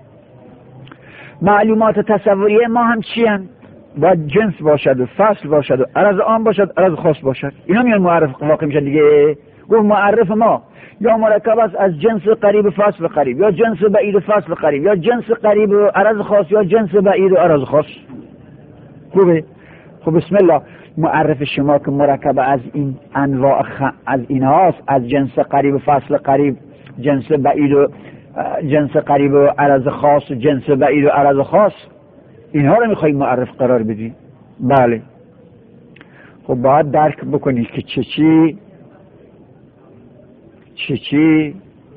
معلومات تصوریه ما هم چی هن؟ باید جنس باشد و فصل باشد و عرض عام باشد، عرض خاص باشد. اینا میان معرف واقع میشن دیگه. گفت معرف ما یا مرکب است از جنس قریب فصل قریب، یا جنس بعید فصل قریب، یا جنس قریب و عرض خاص، یا جنس بعید و عرض خاص. خوبه؟ خب بسم الله، معرف شما که مرکب از این انواع خ... از این هاست، از جنس قریب فصل قریب، جنس بعید و جنس قریب و عرض خاص و جنس بعید و عرض خاص، اینها رو میخوایی معرف قرار بدی؟ بله. خب باید درک بکنی که چه چی چه چی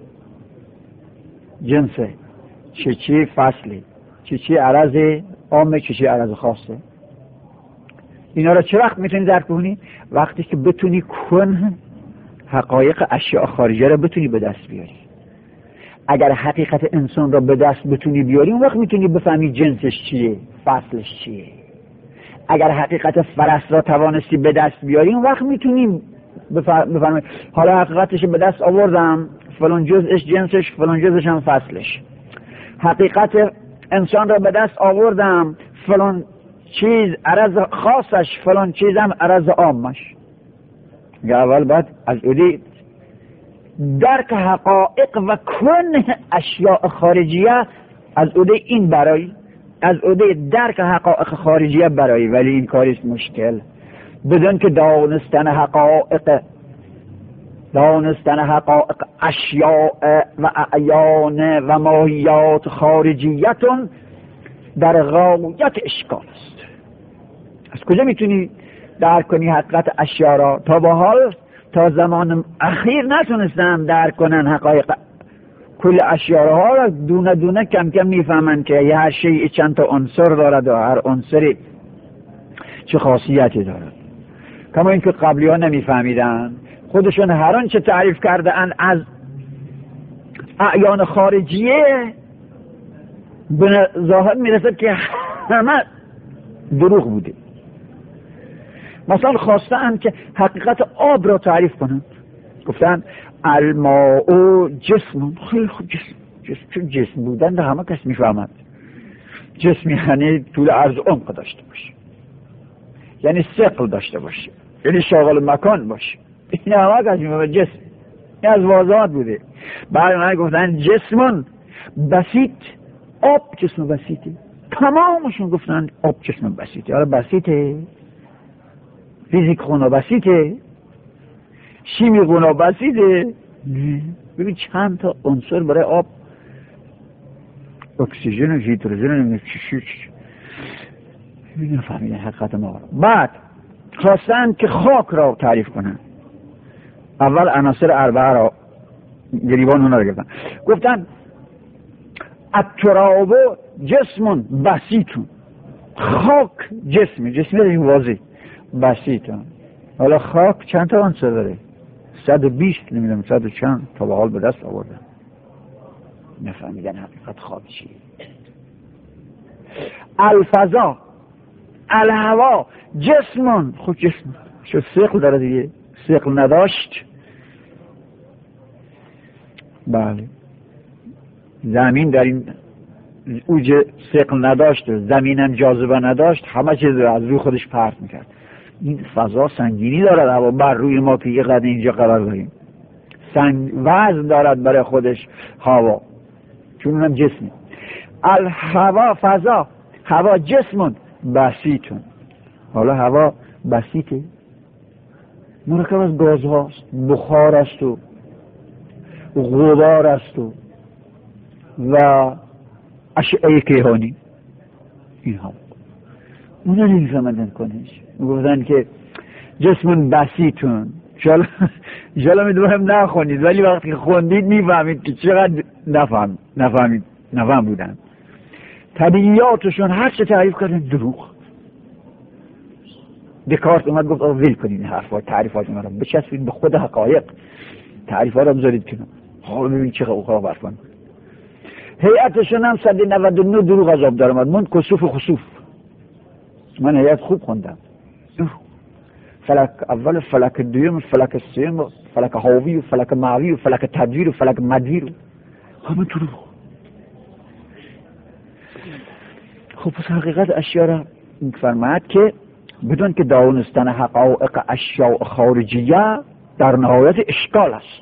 جنسه، چه چی فصلی، چه چی عرض عامه، چه چی عرض خاصه. اینا رو چه وقت میتونی درک کنی؟ وقتی که بتونی کن حقایق اشیاء خارجه رو بتونی به دست بیاری. اگر حقیقت انسان را به دست بتونی بیاری، اون وقت میتونی بفهمی جنسش چیه، فصلش چیه. اگر حقیقت فرس را توانستی به دست بیاری، اون وقت میتونی بفهمی حالا حقیقتش به دست آوردم، فلان جزءش جنسش، فلان جزءش هم فصلش. حقیقت انسان را به دست آوردم، فلان چیز عرض خاصش، فلان چیز هم عرض عامش. یا اول بعد از اودی درک حقائق و کن اشیاء خارجیه، از عده این برای از عده درک حقائق خارجیه برای، ولی این کاریست مشکل. بدون که دانستن حقائق دانستن حقائق اشیاء و اعیان و ماهیات خارجیتون در غایت اشکال است. از کجا میتونی درک کنی حقیقت اشیاء را؟ تا به حال تا زمان اخیر نتونستن درک کنن حقایق کل اشیاء ها را. دونه دونه کم کم میفهمن که هر شیء چند تا عنصر دارد و هر عنصری چه خاصیتی دارد. کما اینکه قبلی ها نمیفهمیدن، خودشون هر آنچه تعریف کرده اند از اعیان خارجیه به ظاهر میرسد که همه دروغ بوده. مثلا خواستن که حقیقت آب را تعریف کنند، گفتن الماء جسم. خیلی خوب، جسم جسم چون جسم بودن ده همه کس میفهمد. جسم یعنی طول عرض عمق داشته باشه، یعنی ثقل داشته باشه، یعنی شاغل مکان باشه. این همه کس میفهمد جسم. این از واضحات بوده. بعد من گفتن جسمون بسیط، آب جسم بسیطه. تمامشون گفتن آب جسم بسیطه. حالا بسیطه، فیزیک خونا بسیطه، شیمی خونا بسیطه. ببین چند تا عنصر برای آب، اکسیژن و هیدروژن و چی چی. ببین فهمیدن حقیقت ما. بعد خواستن که خاک را تعریف کنن. اول عناصر اربعه را گریبان اونا رو گفتن. گفتن التراب جسم بسیطون، خاک جسمی، جسمی این واضح بسیطون. حالا خاک چند تا عنصر داره؟ صد و بیست نمیدونم صد و چند تا به حال به دست آوردن. نفهمیدن حقیقت خاک چیه. الفضا الهوا جسمون، خب جسم شو ثقل داره دیگه، ثقل نداشت. بله زمین در این اوج ثقل نداشت، زمینم جاذبه نداشت، همه چیز رو از روی خودش پرت میکرد. این فضا سنگینی دارد هوا بر روی ما که یه قدر اینجا قرار داریم، سنگ وزن دارد برای خودش هوا، چون اونم جسمی. الهوا فضا، هوا جسمون بسیطون. حالا هوا بسیطه، مرکب از گاز هاست، بخار است و غبار است و و اشعه کیهانی. این ها اونا نمیفهمدن کنش، گفتن که جسمون بسیطون. شالا میدونم نخونید ولی وقتی خوندید میفهمید که چقدر نفهم نفهمید نفهم بودن. طبیعیاتشون هر چه تعریف کردن دروغ. دکارت اومد گفت آقا ویل کنید این حرفا، تعریفات اینا رو بچسبید به خود حقایق، تعریفا رو بذارید کنار. حالا ببین چه خواه برفان. هیئتشون هم صد و نود و نه دروغ از آب در اومد، موند کسوف و خسوف. من هیئت خوب خوندم، فلک اول، فلک دویم، فلک سوم، فلک حاوی و فلک معوی و فلک تدویر و فلک مدویر، همه دروغ. خب پس حقیقت اشیا را فرماید که بدون که دانستن حقایق اشیاء خارجیه در نهایت اشکال است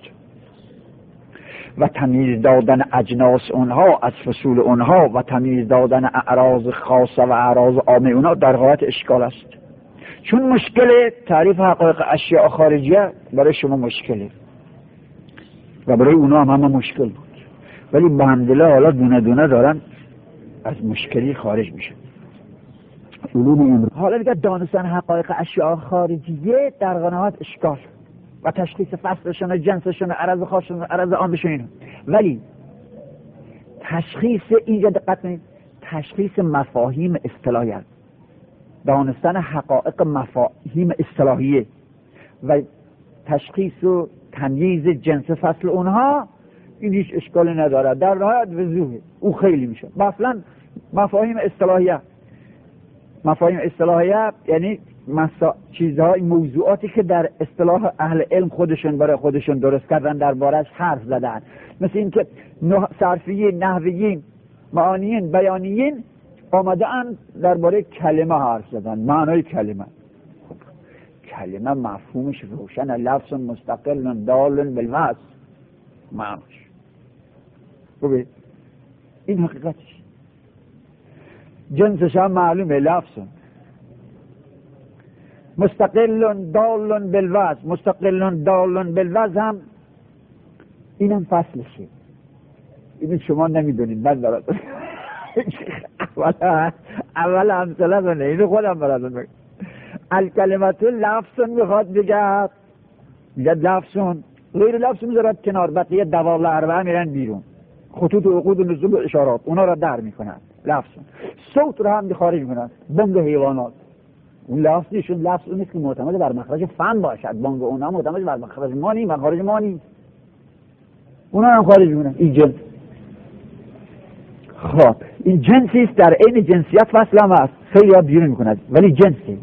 و تمیز دادن اجناس اونها از فصول اونها و تمیز دادن اعراض خاصه و اعراض عامه اونها در غایت اشکال است. چون مشکل تعریف حقایق اشیاء خارجیه برای شما مشکله و برای اونا هم همه مشکل بود، ولی با حمدالله حالا دونه دونه دارن از مشکلی خارج میشه. علوم امروز حالا دیگه دانستن حقایق اشیاء خارجیه در غایت اشکال و تشخیص فصلشون و جنسشون و عرض خاصشون و عرض عامشون اینو. ولی تشخیص اینجا دقت کنید، تشخیص مفاهیم اصطلاحی، دانستن حقایق مفاهیم اصطلاحیه و تشخیص و تمییز جنس فصل اونها، این هیچ اشکالی نداره، در نهایت وضوحه، او خیلی میشه. مثلا مفاهیم اصطلاحیه، مفاهیم اصطلاحیه یعنی مسا... چیزهای موضوعاتی که در اصطلاح اهل علم خودشون برای خودشون درست کردن درباره‌اش حرف زدن، مثل این که نه... صرفیین، نحویین، معانیین، بیانیین آمدن درباره کلمه حرف زدن، معنای کلمه. خب کلمه مفهومش روشن، لفظ مستقل دال بالوصف، معناش خوبه، این حقیقتش. جنسش هم معلومه، لفظ مستقل دال بالوصف، مستقل دال بالوصف هم اینم فصلشه. این شما نمیدونید، من براتون اولا اولا همسله کنه، اینو خودم براتون بگم. الکلمتون لفظون میخواد بگه، میگه لفظون، غیر لفظ میذارد کنار، بقیه دوال اربعه میرن بیرون، خطوط و عقود و نزول و اشارات اونا را در میکنن. لفظون صوت رو هم خارج میکنن، بانگ حیوانات، اون لفظیشون لفظ اون نیست که معتمد بر مخرج فن باشد، بانگ اونا معتمد بر مخرج ما نیست، مخارج ما نیست، اونا هم خارج میکنن. این جنس، خب این جنسی است، در عین جنسیت فصل هم هست، خیلی ها بیرون میکند ولی جنسی.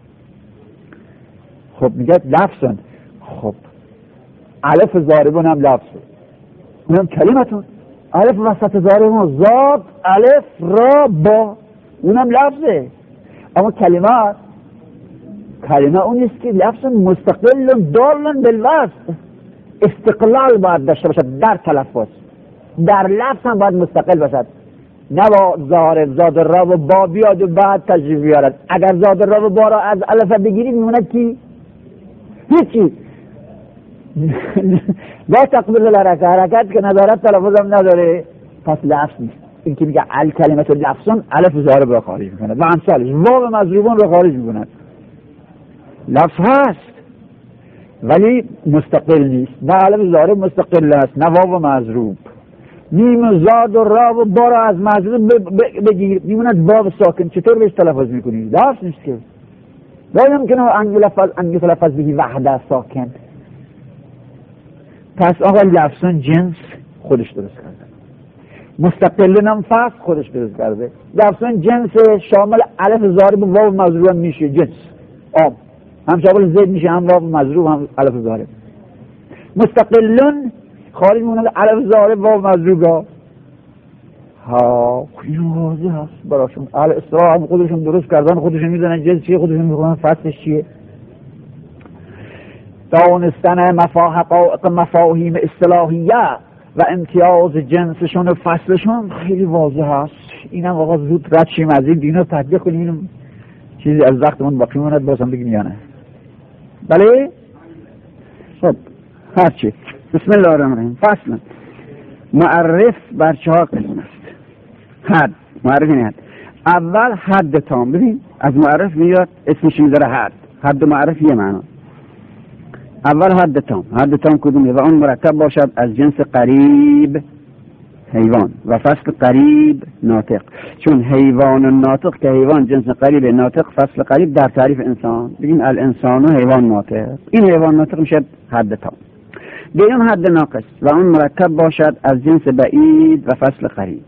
خب میگه لفظون، خب الف ضاربون هم لفظه، اونم کلمتون، الف وسط ضاربون زاد الف را با، اونم لفظه. اما کلمات، کلمه اون است که لفظ مستقل دال بالوصف، استقلال باید داشته باشد در تلفظ، در لفظ هم باید مستقل باشد، نه با ظاهر زاد را و با بیاد و بعد تشریف بیارد. اگر زاد را و با را از الف بگیرید میموند کی؟ هیچی. با تقبل الحرکت، حرکت که ندارد تلفظ هم نداره، پس لفظ نیست. این که میگه الکلمت لفظون، الف ظاهر را خارج میکند و امثالش، واو مضروبون را خارج میکند. لفظ هست ولی مستقل نیست، نه الف ظاهر مستقل است، نه واو مضروب. میم زاد و را و با را از مضروب بگیر میموند واو ساکن، چطور بهش تلفظ میکنی؟ لفظ نیست که. لا يمكن ان يلفظ ان يتلفظ به وحده ساکن. پس آقا لفظون جنس خودش درست کرده، مستقلن هم فصل خودش درست کرده. لفظون جنس شامل الف ظاهر و واو مضروب میشه، جنس عام، هم شامل زید میشه، هم واو مضروب هم الف ظاهر. مستقلن خارج میمونه الف ظاهر واو مضروبا. ها این واضح هست براشون. اهل اصطلاح هم خودشون درست کردن، خودشون میدونن جنس چیه، خودشون میخونن فصلش چیه. دانستن مفاهیم مفاهیم اصطلاحیه و امتیاز جنسشون و فصلشون خیلی واضح هست. اینم آقا زود رد شیم از این دینا تطبیق کنیم، اینم چیزی از وقتمون باقی موند بازم بگیم یا نه. بله؟ خب هرچی. بسم الله الرحمن الرحیم. فصل. معرف بر چهار قسم است. حد، معرف این حد. اول حد تام. ببین از معرف میاد اسمش میذاره حد. حد معرف یه معنا. اول حد تام. حد تام کدومه؟ و اون مرکب باشد از جنس قریب حیوان و فصل قریب ناطق. چون حیوان و ناطق که حیوان جنس قریب ناطق فصل قریب در تعریف انسان. بگیم الانسان و حیوان ناطق. این حیوان ناطق میشه حد تام. دوم حد ناقص و اون مرکب باشد از جنس بعید و فصل قریب.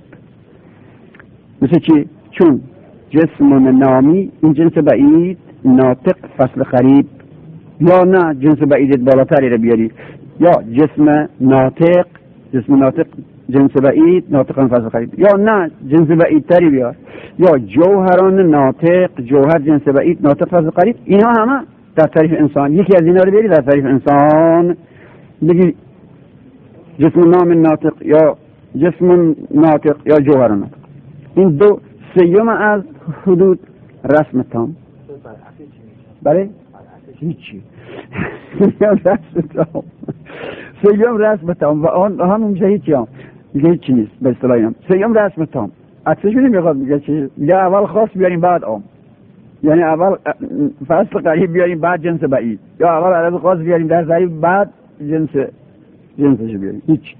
مثل چی؟ چون جسم نامی این جنس بعید ناطق فصل قریب، یا نه جنس بعید بالاتری رو بیاری، یا جسم ناطق جسم ناطق جنس بعید ناطق فصل قریب، یا نه جنس بعید تری بیار، یا جوهران ناطق جوهر جنس بعید ناطق فصل قریب. اینا همه در تعریف انسان. یکی از اینا رو بیاری در تعریف انسان، بگی جسم نام ناطق یا جسم ناطق یا جوهر ناطق. این دو سیوم از حدود رسم تام. بله؟ هیچی. سیوم رسم تام. سیوم رسم تام و آن همون میشه هیچی هم. میگه هیچی نیست به اصطلاح اینم. سیوم رسم تام. عکسش نمیخواد میگه چی؟ یا اول خاص بیاریم بعد عام. یعنی اول فصل قریب بیاریم بعد جنس بعید، یا اول عدد خاص بیاریم در ضریب بعد جنس جنسش بیاریم. هیچ.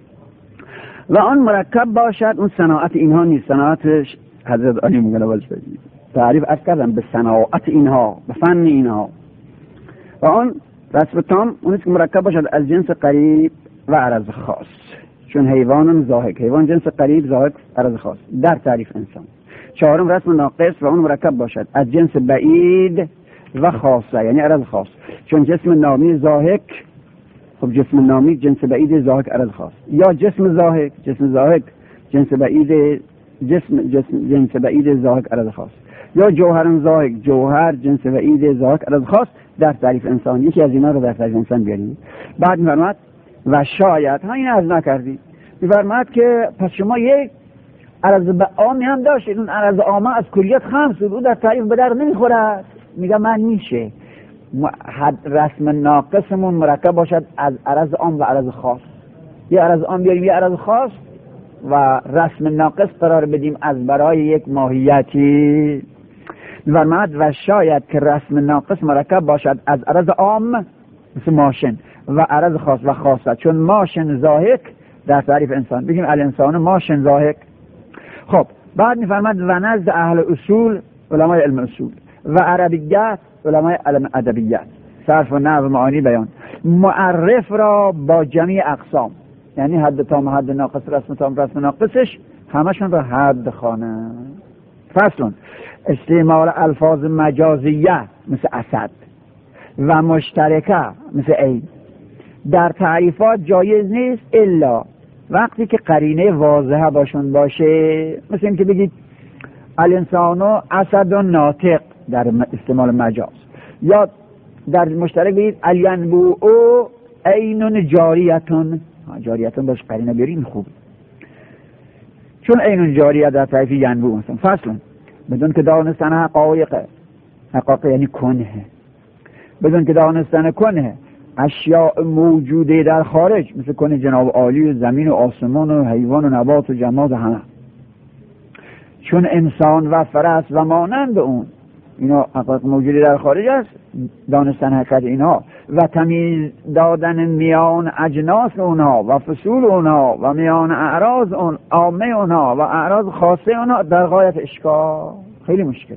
و آن مرکب باشد، اون صناعت اینها نیست، صناعتش حضرت علی میگن اول شدید تعریف از کردم به صناعت اینها، به فن اینها. و آن رسم تام اونیست که مرکب باشد از جنس قریب و عرض خاص. چون حیوان زاهق، حیوان جنس قریب زاهق عرض خاص در تعریف انسان. چهارم رسم ناقص و اون مرکب باشد از جنس بعید و خاصه، یعنی عرض خاص. چون جسم نامی زاهق، خب جسم نامی جنس بعید زاهق عرض خاص، یا جسم زاهق جسم زاهق جنس بعید جسم جسم جنس بعید زاهق عرض خاص، یا جوهر زاهق جوهر جنس بعید زاهق عرض خاص در تعریف انسان. یکی از اینا رو در تعریف انسان بیاریم. بعد می‌فرماد و شاید ها این از نکردی، می‌فرماد که پس شما یک عرض به عامی هم داشتید، اون عرض عامه از کلیت خمس بود، او در تعریف به در نمیخورد. میگه من میشه حد رسم ناقصمون مرکب باشد از عرض عام و عرض خاص. یه عرض عام بیاریم یه عرض خاص و رسم ناقص قرار بدیم از برای یک ماهیتی. می‌فرماید و شاید که رسم ناقص مرکب باشد از عرض عام مثل ماشین و عرض خاص و خاصه. چون ماشین زاهق در تعریف انسان، بگیم الانسان ماشین زاهق. خب بعد می‌فرماید و نزد اهل اصول علمای علم اصول و عربیات علمای علم ادبیات صرف و نحو معانی بیان معرف را با جمعی اقسام، یعنی حد تام حد ناقص رسم تام رسم ناقصش همشون را حد خوانه. فصل استعمال الفاظ مجازیه مثل اسد و مشترکه مثل عین در تعریفات جایز نیست الا وقتی که قرینه واضحه باشون باشه. مثل این که بگید الانسانو اسد و ناطق در استعمال مجاز، یا در مشترک بگید الینبوعو عین جاریتون، جاریتون باش قرینه بیاریم خوب، چون عین جاریه در طرف ینبوع مثلا فصلا بدون که دانستن حقایق، حقایق یعنی کنه، بدون که دانستن کنه اشیاء موجوده در خارج مثل کنه جناب عالی و زمین و آسمان و حیوان و نبات و جماد و همه، چون انسان و فرس و مانند اون اینا حقایق موجوده در خارج است، دانستن حقیقت اینها و تمیز دادن میان اجناس اونها و فصول اونها و میان اعراض اون عامه اونها و اعراض خاصه اونها در غایت اشکال، خیلی مشکلی.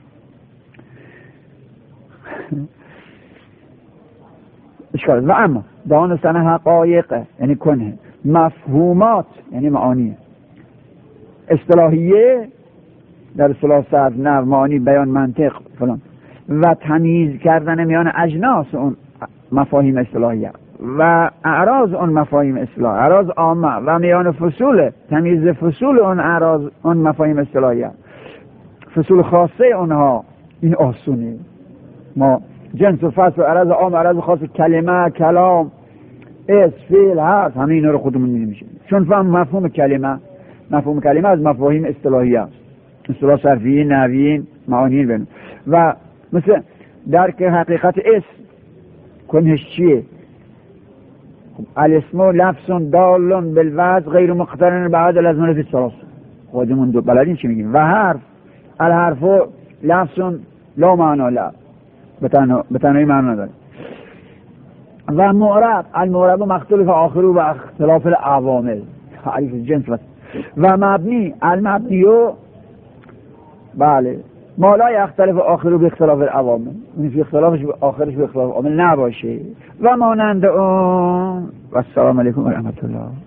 اشکال. و اما دانستن حقایق یعنی کنه، مفهومات یعنی معانی، اصطلاحیه در اصطلاح صرف، نحو، معانی، بیان، منطق فلان، و تمیز کردن میان اجناس اون مفاهیم اصطلاحیه و اعراض اون مفاهیم اصطلاح، اعراض عامه و میان فصول، تمیز فصول اون اعراض اون مفاهیم اصطلاحیه، فصول خاصه اونها. این آسونه، ما جنس و فصل و اعراض عام، اعراض خاص، کلمه، کلام، اسم، فعل، حرف، همه اینا رو خودمون می‌دونیم. چون فهم مفهوم کلمه، مفهوم کلمه از مفاهیم اصطلاحیه است، اصطلاح صرفی، نحوی، معانی بنو. و مثل درک حقیقت اسم، کنهش چیه؟ الاسم لفظ دال بالوضع غیر مقترن بعد الازمنه فی الثلاث، خودمون دو بلدین چی میگیم. و حرف، الحرف لفظ لا معنا له، به تنهایی معنا نداره. و معرب، المعرب مختلف آخره و اختلاف العوامل، تعریف جنس. و و مبنی، المبنیو بله ما لا یختلف آخره به اختلاف العوامل، این فی اختلافش آخرش به اختلاف عوامل نباشه و مانند اون. و السلام علیکم و رحمت الله.